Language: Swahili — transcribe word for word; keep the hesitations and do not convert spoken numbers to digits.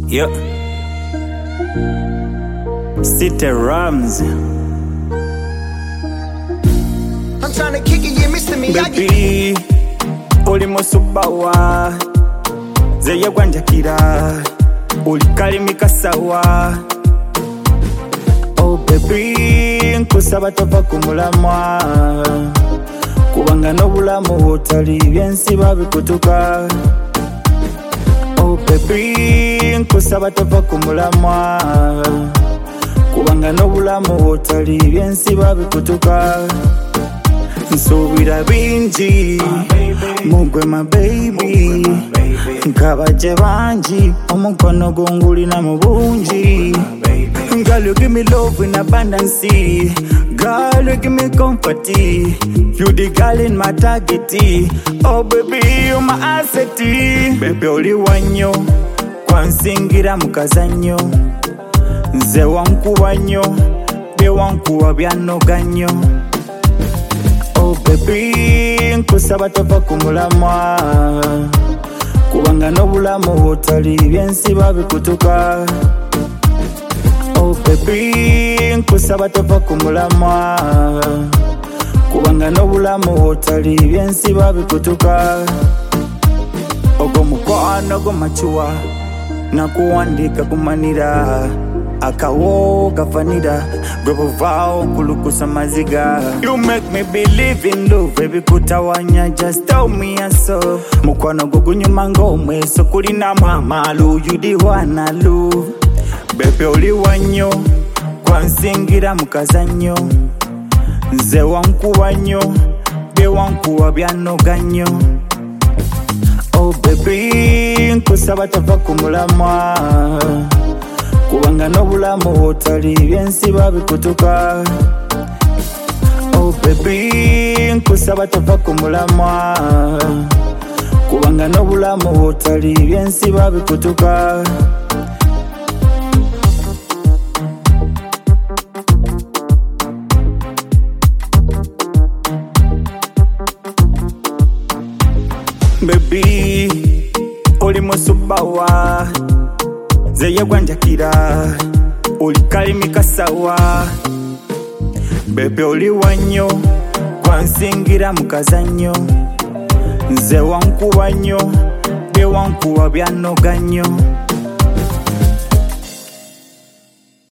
Yeah. City Rams. I'm trying to kick it, yeah, Mister Miyagi. Baby, oli musubawa Zeye gwanjakira Oli kalimika sawa. Oh baby, nkusaba tova kumulamwa kubanga n'obulamu butali byensi babikutuka. Oh baby, nkusaba tova kumulamwa kubanga n'obulamu butali byensi babikutuka. Nsubira bingi mugwe my baby nkabaje banji omukono gungulina mu bungi. Girl, you give me love in abundance. Girl, you give me comfort. You the girl in my target. Oh baby, you my asset. Baby, oli wanyo kwansingira mukazanyo nze wankuba nnyo bye wankuba byanoganyo. Oh baby, nkusaba tova kumulamwa kubanga n'obulamu butali byensi babikutuka. Oh baby, nkusaba tova kumulamwa kubanga n'obulamu butali byensi babikutuka. Ogwo mukwano gw'amacuwa nakuwandika kumanira akawo gafanira gwe buvaawo nkulukusa maziga. You make me believe in love, baby kutawanya, just tell me so. Mukwano gwo gunyuma ng'omweso kulinamu amaalu, you the one I love. Baby oli wanyo kwansingira mukazanyo nze wankuba nnyo bye wankuba byanoganyo. Oh baby, nkusaba tova kumulamwa kubanga n'obulamu butali byensi babikutuka. Oh baby, nkusaba tova kumulamwa kubanga n'obulamu butali byensi babikutuka. Baby, oli musubawa Zeye gwanjakira oli kalimika sawa. Baby oli wanyo kwansingira mukazanyo nze wankuba nnyo bye wankuba byanoganyo.